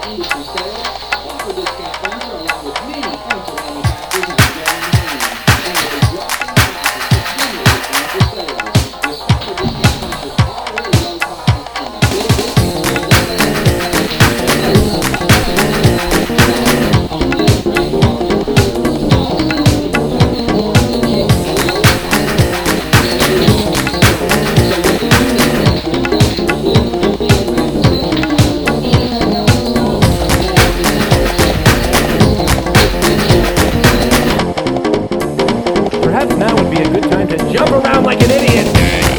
industry sales. Offer discount furniture along with many furniture manufacturers and joining hands. And with a drop in prices for stimulated furniture sales. With offer discount furniture already low prices and the big discount on name brand quality furniture. All salespeople have been ordered to check the lowest possible price on every item sold. So whether you need bedroom, dining room, living room, bed, mattress, recliners, or anything else in stock, now's the time to check out Swapper Discount Furniture's big showroom sale. Perhaps now would be a good time to jump around like an idiot.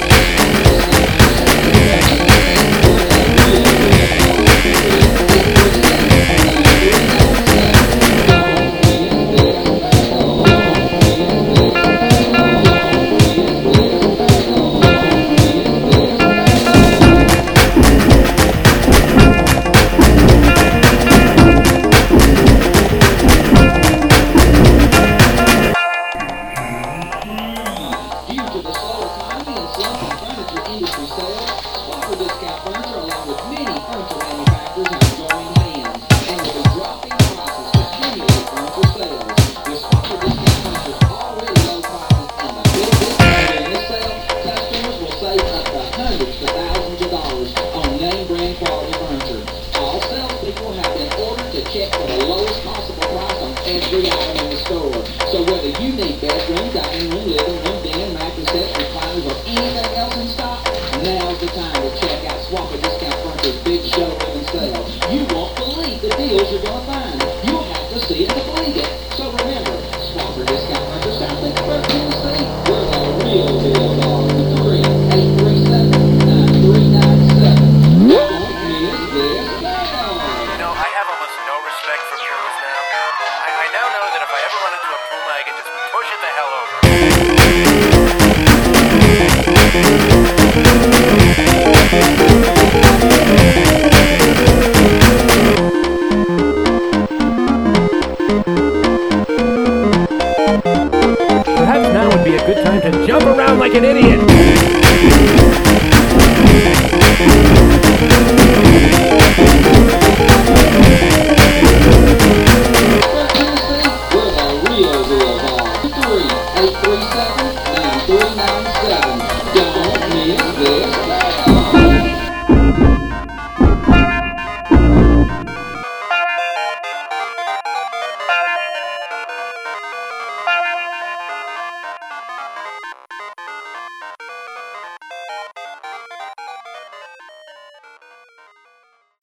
Due to the slow economy and slumping furniture industry sales, Swapper Discount Furniture along with many furniture manufacturers have joined hands. And with a drop in prices for stimulated furniture sales. With Swapper Discount Furniture's already low prices and the big discount during this sale, customers will save up to hundreds to thousands of dollars on name brand quality furniture. All salespeople have been ordered to check for the lowest possible price on every item in the store. So whether you need bedroom, dining room, living room, den, mattress sets, recliners, or anything else in stock, now's the time to check out Swapper Discount Furniture's big showroom and sale. You won't believe the deals you're going to find. You'll have to see it to believe it. So remember, Swapper Discount Furniture, South Lynchburg, Tennessee, where the real deals are. 3-837-9397. Don't miss this sale. I have almost no respect for Pumas now. I now know that if I ever run into a Puma, I can just push it the hell over. Perhaps now would be a good time to jump around like an idiot.